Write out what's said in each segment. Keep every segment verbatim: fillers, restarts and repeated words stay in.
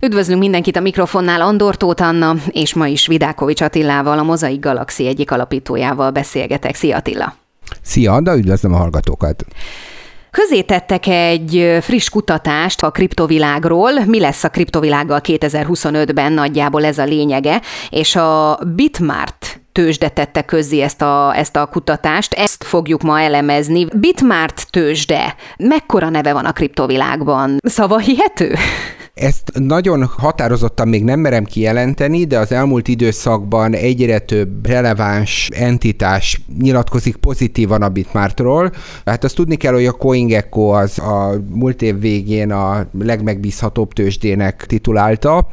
Üdvözlünk mindenkit a mikrofonnál, Andor Tóth Anna, és ma is Vidákovics Attilával, a Mozaik Galaxy egyik alapítójával beszélgetek. Szia Attila! Szia Anna, üdvözlöm a hallgatókat! Közé tettek egy friss kutatást a kriptovilágról. Mi lesz a kriptovilággal kétezer-huszonötben, nagyjából ez a lényege, és a Bitmart tőzsde tette közzé ezt a, ezt a kutatást. Ezt fogjuk ma elemezni. Bitmart tőzsde. Mekkora neve van a kriptovilágban? Szavahihető? Ezt nagyon határozottan még nem merem kijelenteni, de az elmúlt időszakban egyre több releváns entitás nyilatkozik pozitívan a Bitmartról. Hát azt tudni kell, hogy a CoinGecko az a múlt év végén a legmegbízhatóbb tőzsdének titulálta,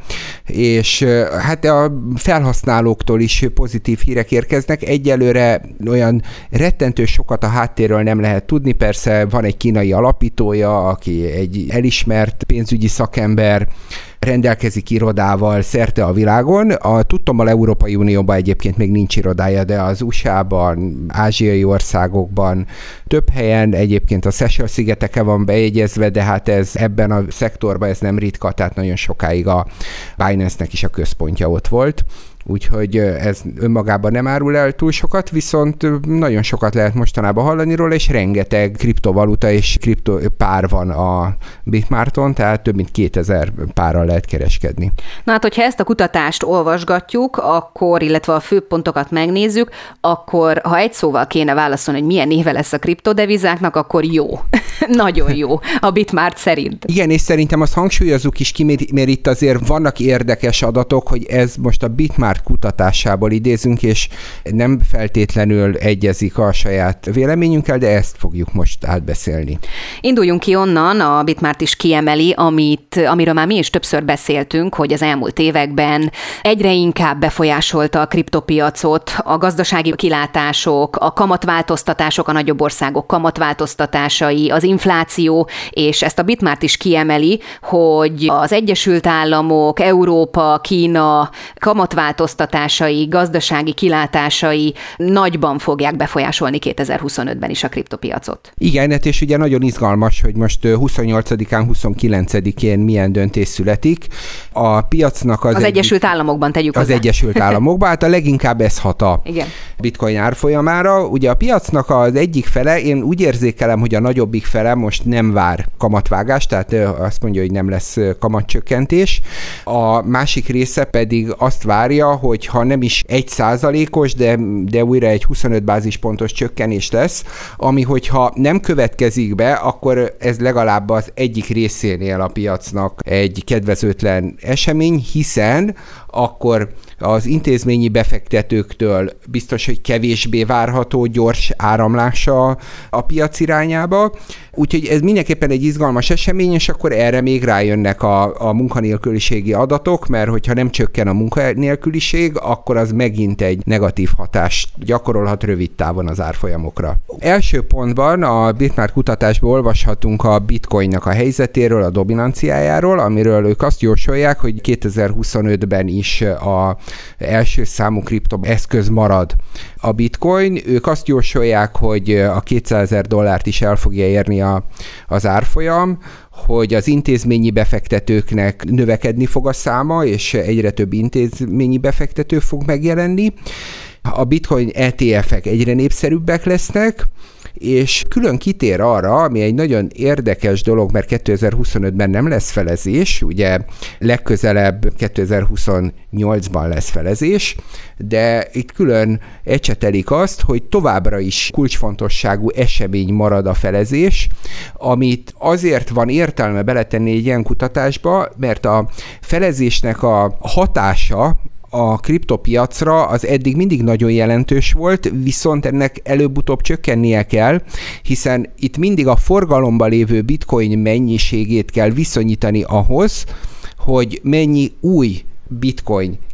és hát a felhasználóktól is pozitív hírek érkeznek. Egyelőre olyan rettentő sokat a háttérről nem lehet tudni, persze van egy kínai alapítója, aki egy elismert pénzügyi szakember, rendelkezik irodával szerte a világon. A tudtommal Európai Unióban egyébként még nincs irodája, de az u es á-ban, ázsiai országokban, több helyen, egyébként a Seychelles-szigeteken van bejegyezve, de hát ez ebben a szektorban ez nem ritka, tehát nagyon sokáig a Binance-nek is a központja ott volt. Úgyhogy ez önmagában nem árul el túl sokat, viszont nagyon sokat lehet mostanában hallani róla, és rengeteg kriptovaluta és kriptopár van a Bitmarton, tehát több mint kétezer párral lehet kereskedni. Na hát, hogyha ezt a kutatást olvasgatjuk, akkor, illetve a főpontokat megnézzük, akkor ha egy szóval kéne válaszolni, hogy milyen néve lesz a kriptodevizáknak, akkor jó. Nagyon jó a Bitmart szerint. Igen, és szerintem azt hangsúlyozzuk is ki, mert itt azért vannak érdekes adatok, hogy ez most a Bitmart kutatásából idézünk, és nem feltétlenül egyezik a saját véleményünkkel, de ezt fogjuk most átbeszélni. Induljunk ki onnan, a Bitmart is kiemeli, amit, amiről már mi is többször beszéltünk, hogy az elmúlt években egyre inkább befolyásolta a kriptopiacot, a gazdasági kilátások, a kamatváltoztatások, a nagyobb országok kamatváltoztatásai, az infláció, és ezt a Bitmart is kiemeli, hogy az Egyesült Államok, Európa, Kína kamatváltoztatásai, gazdasági kilátásai nagyban fogják befolyásolni kétezer-huszonötben is a kriptopiacot. Igen, és ugye nagyon izgalmas, hogy most huszonnyolcadikán, huszonkilencedikén milyen döntés születik. A piacnak az... Az egy... Egyesült Államokban tegyük Az hozzá. Egyesült Államokban, hát a leginkább ez hat a Igen. Bitcoin árfolyamára. Ugye a piacnak az egyik fele, én úgy érzékelem, hogy a nagyobbik fele most nem vár kamatvágást, tehát azt mondja, hogy nem lesz kamatcsökkentés. A másik része pedig azt várja, hogy ha nem is egy százalékos, de, de újra egy huszonöt bázispontos csökkenés lesz, ami hogyha nem következik be, akkor ez legalább az egyik részénél a piacnak egy kedvezőtlen esemény, hiszen akkor az intézményi befektetőktől biztos, hogy kevésbé várható gyors áramlása a piac irányába. Úgyhogy ez mindenképpen egy izgalmas esemény, és akkor erre még rájönnek a, a munkanélküliségi adatok, mert hogyha nem csökken a munkanélküliség, akkor az megint egy negatív hatást gyakorolhat rövid távon az árfolyamokra. Első pontban a Bitmart kutatásból olvashatunk a bitcoinnak a helyzetéről, a dominanciájáról, amiről ők azt jósolják, hogy kétezer-huszonötben is a első számú kriptoeszköz marad a bitcoin. Ők azt jósolják, hogy a kétszázezer dollárt is el fogja érni a, az árfolyam, hogy az intézményi befektetőknek növekedni fog a száma, és egyre több intézményi befektető fog megjelenni. A bitcoin é té ef-ek egyre népszerűbbek lesznek, és külön kitér arra, ami egy nagyon érdekes dolog, mert kétezer-huszonötben nem lesz felezés, ugye legközelebb kétezer-huszonnyolcban lesz felezés, de itt külön ecsetelik azt, hogy továbbra is kulcsfontosságú esemény marad a felezés, amit azért van értelme beletenni egy ilyen kutatásba, mert a felezésnek a hatása a kriptopiacra az eddig mindig nagyon jelentős volt, viszont ennek előbb-utóbb csökkennie kell, hiszen itt mindig a forgalomban lévő bitcoin mennyiségét kell viszonyítani ahhoz, hogy mennyi új bitcoin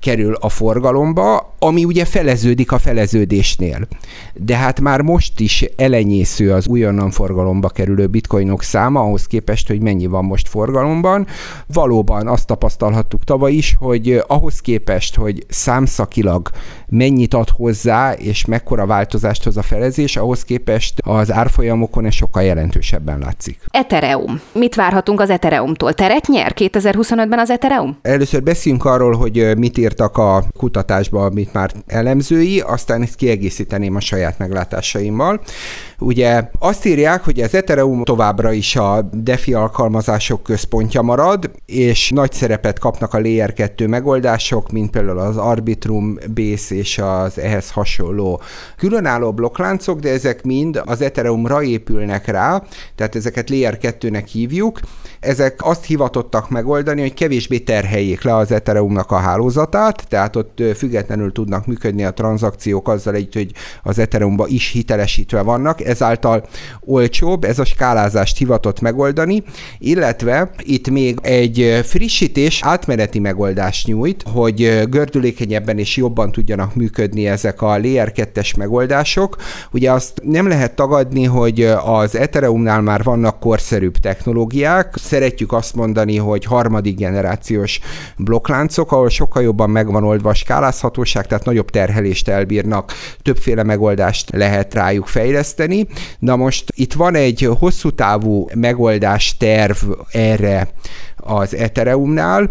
kerül a forgalomba, ami ugye feleződik a feleződésnél. De hát már most is elenyésző az újonnan forgalomba kerülő bitcoinok száma, ahhoz képest, hogy mennyi van most forgalomban. Valóban azt tapasztalhattuk tavaly is, hogy ahhoz képest, hogy számszakilag mennyit ad hozzá, és mekkora változást hoz a felezés, ahhoz képest az árfolyamokon ez sokkal jelentősebben látszik. Ethereum. Mit várhatunk az Ethereumtól? Teret nyer kétezer-huszonötben az Ethereum? Először beszéljünk arról, hogy mit írtak a kutatásba, mit már elemzői, aztán ezt kiegészíteném a saját meglátásaimmal. Ugye azt írják, hogy az Ethereum továbbra is a DeFi alkalmazások központja marad, és nagy szerepet kapnak a Layer kettő megoldások, mint például az Arbitrum, Base és az ehhez hasonló különálló blokkláncok, de ezek mind az Ethereumra épülnek rá, tehát ezeket Layer kettőnek hívjuk. Ezek azt hivatottak megoldani, hogy kevésbé terheljék le az Ethereumnak a hálózatát, tehát ott függetlenül tudnak működni a tranzakciók azzal együtt, hogy az Ethereumba is hitelesítve vannak, ezáltal olcsóbb, ez a skálázást hivatott megoldani, illetve itt még egy frissítés, átmeneti megoldást nyújt, hogy gördülékenyebben és jobban tudjanak működni ezek a Layer kettes megoldások. Ugye azt nem lehet tagadni, hogy az Ethereumnál már vannak korszerűbb technológiák, szeretjük azt mondani, hogy harmadik generációs blokkláncok, ahol sokkal jobban megvan oldva a skálázhatóság, tehát nagyobb terhelést elbírnak, többféle megoldást lehet rájuk fejleszteni. Na most itt van egy hosszú távú megoldás terv erre az Ethereumnál,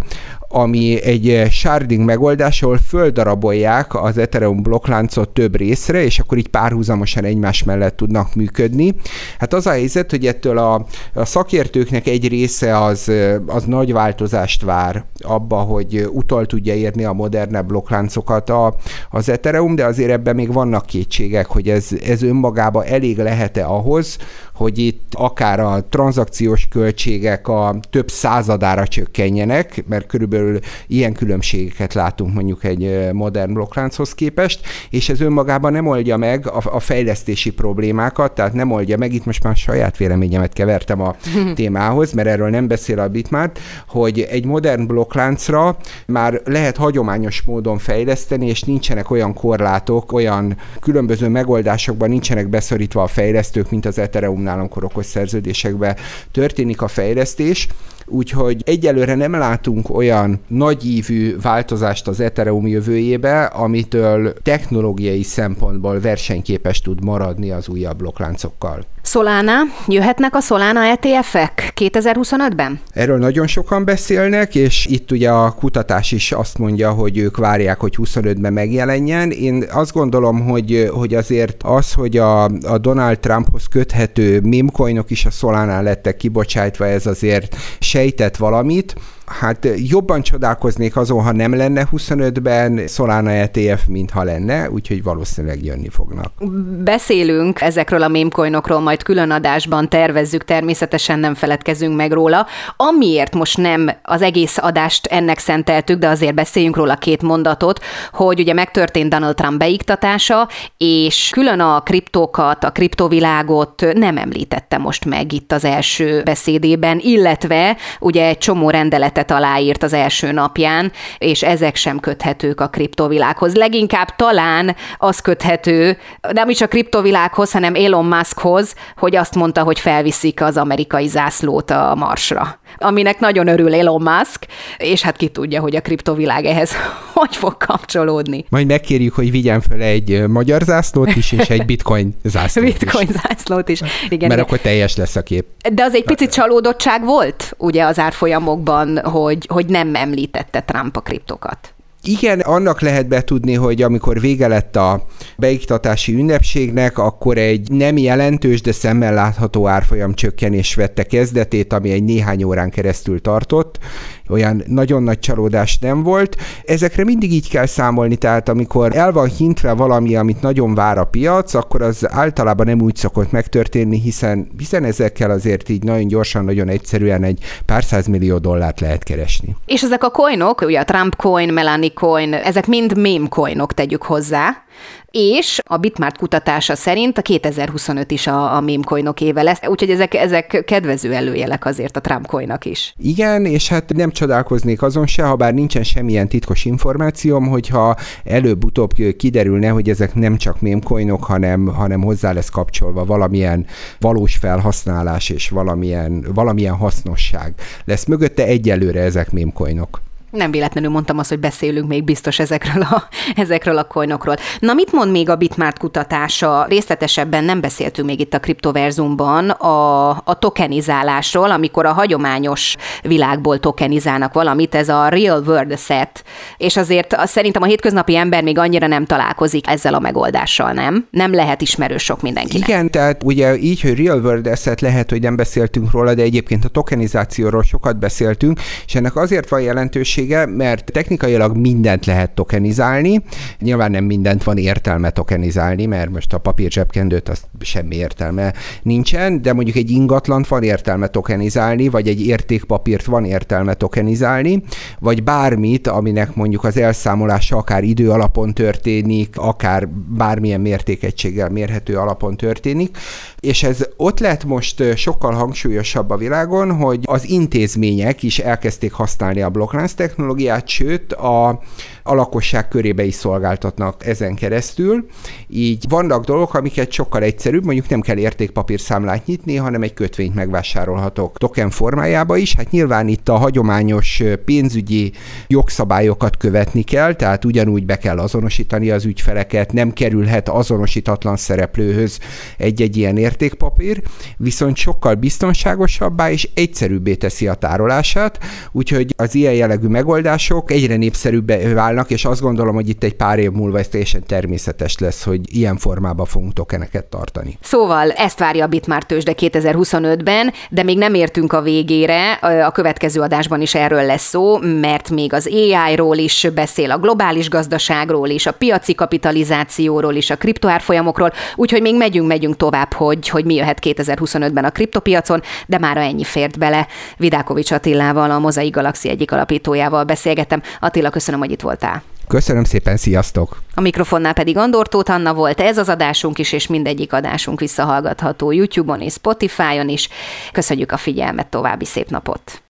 ami egy sharding megoldás, ahol földarabolják az Ethereum blokkláncot több részre, és akkor így párhuzamosan egymás mellett tudnak működni. Hát az a helyzet, hogy ettől a, a szakértőknek egy része az, az nagy változást vár abba, hogy utol tudja érni a modernebb blokkláncokat a, az Ethereum, de azért ebben még vannak kétségek, hogy ez, ez önmagában elég lehet-e ahhoz, hogy itt akár a tranzakciós költségek a több századára csökkenjenek, mert körülbelül ilyen különbségeket látunk mondjuk egy modern blokklánchoz képest, és ez önmagában nem oldja meg a, a fejlesztési problémákat, tehát nem oldja meg, itt most már saját véleményemet kevertem a témához, mert erről nem beszél a Bitmart, hogy egy modern blokkláncra már lehet hagyományos módon fejleszteni, és nincsenek olyan korlátok, olyan különböző megoldásokban nincsenek beszorítva a fejlesztők, mint az Ethereumnál, amikor okos szerződésekben történik a fejlesztés, úgyhogy egyelőre nem látunk olyan nagyívű változást az Ethereum jövőjébe, amitől technológiai szempontból versenyképes tud maradni az újabb blokkláncokkal. Solana, jöhetnek a Solana é té ef-ek kétezer-huszonötben? Erről nagyon sokan beszélnek, és itt ugye a kutatás is azt mondja, hogy ők várják, hogy huszonötben megjelenjen. Én azt gondolom, hogy, hogy azért az, hogy a, a Donald Trumphoz köthető memecoinok is a Solánán lettek kibocsájtva, ez azért sejtett valamit. Hát jobban csodálkoznék azon, ha nem lenne huszonötben Solana é té ef, mint ha lenne, úgyhogy valószínűleg jönni fognak. Beszélünk ezekről a memecoinokról, majd külön adásban tervezzük, természetesen nem feledkezünk meg róla. Amiért most nem az egész adást ennek szenteltük, de azért beszéljünk róla két mondatot, hogy ugye megtörtént Donald Trump beiktatása, és külön a kriptókat, a kriptovilágot nem említette most meg itt az első beszédében, illetve ugye egy csomó rendeletet aláírt az első napján, és ezek sem köthetők a kriptovilághoz. Leginkább talán az köthető, nem is a kriptovilághoz, hanem Elon Muskhoz, hogy azt mondta, hogy felviszik az amerikai zászlót a Marsra. Aminek nagyon örül Elon Musk, és hát ki tudja, hogy a kriptovilág ehhez hogy fog kapcsolódni. Majd megkérjük, hogy vigyen fel egy magyar zászlót is, és egy bitcoin zászlót bitcoin is. zászlót is. Igen, mert igen. akkor teljes lesz a kép. De az egy picit csalódottság volt, ugye az árfolyamokban, hogy, hogy nem említette Trump a kriptokat. Igen, annak lehet betudni, hogy amikor vége lett a beiktatási ünnepségnek, akkor egy nem jelentős, de szemmel látható árfolyam csökkenés vette kezdetét, ami egy néhány órán keresztül tartott. Olyan nagyon nagy csalódás nem volt. Ezekre mindig így kell számolni, tehát amikor el van hintve valami, amit nagyon vár a piac, akkor az általában nem úgy szokott megtörténni, hiszen, hiszen ezekkel azért így nagyon gyorsan, nagyon egyszerűen egy pár százmillió dollárt lehet keresni. És ezek a coinok, ugye a Trump coin, Melania Dogecoin, ezek mind meme coinok, tegyük hozzá, és a Bitmart kutatása szerint a kétezer-huszonöt is a, a meme coinok éve lesz, úgyhogy ezek, ezek kedvező előjelek azért a Trump coinnak is. Igen, és hát nem csodálkoznék azon se, ha bár nincsen semmilyen titkos információm, hogyha előbb-utóbb kiderülne, hogy ezek nem csak meme coinok, hanem, hanem hozzá lesz kapcsolva valamilyen valós felhasználás és valamilyen, valamilyen hasznosság lesz mögötte, egyelőre ezek meme coinok. Nem véletlenül mondtam azt, hogy beszélünk még biztos ezekről a, ezekről a coinokról. Na, mit mond még a Bitmart kutatása? Részletesebben nem beszéltünk még itt a Kriptoverzumban a, a tokenizálásról, amikor a hagyományos világból tokenizálnak valamit, ez a real world asset, és azért azt szerintem a hétköznapi ember még annyira nem találkozik ezzel a megoldással, nem? Nem lehet ismerős sok mindenkinek. Igen, tehát ugye így, hogy real world asset lehet, hogy nem beszéltünk róla, de egyébként a tokenizációról sokat beszéltünk, és ennek azért van jelentőség, mert technikailag mindent lehet tokenizálni. Nyilván nem mindent van értelme tokenizálni, mert most a papír zsebkendőt azt semmi értelme nincsen, de mondjuk egy ingatlant van értelme tokenizálni, vagy egy értékpapírt van értelme tokenizálni, vagy bármit, aminek mondjuk az elszámolása akár idő alapon történik, akár bármilyen mértékegységgel mérhető alapon történik, és ez ott lett most sokkal hangsúlyosabb a világon, hogy az intézmények is elkezdték használni a blokklánc technológiát, sőt a, a lakosság körébe is szolgáltatnak ezen keresztül. Így vannak dolgok, amiket sokkal egyszerűbb, mondjuk nem kell értékpapírszámlát nyitni, hanem egy kötvényt megvásárolhatok token formájába is. Hát nyilván itt a hagyományos pénzügyi jogszabályokat követni kell, tehát ugyanúgy be kell azonosítani az ügyfeleket, nem kerülhet azonosítatlan szereplőhöz egy-egy ilyen értékpapír, viszont sokkal biztonságosabbá és egyszerűbbé teszi a tárolását, úgyhogy az ilyen jellegű megoldások egyre népszerűbbé válnak, és azt gondolom, hogy itt egy pár év múlva ez teljesen természetes lesz, hogy ilyen formában fogunk tokeneket tartani. Szóval ezt várja a Bitmart tőzsde kétezer-huszonötben, de még nem értünk a végére, a következő adásban is erről lesz szó, mert még az á í-ról is beszél, a globális gazdaságról is, a piaci kapitalizációról is, a kriptoárfolyamokról, úgyhogy még megyünk, megyünk tovább, hogy, hogy mi jöhet kétezer-huszonötben a kriptopiacon, de mára ennyi fért bele. Vidákovics Attilával, a Mozaik Galaxy egyik alapítójával beszélgettem. Attila, köszönöm, hogy itt voltál. Köszönöm szépen, sziasztok! A mikrofonnál pedig Andor Tóth Anna volt, ez az adásunk is, és mindegyik adásunk visszahallgatható YouTube-on és Spotify-on is. Köszönjük a figyelmet, további szép napot!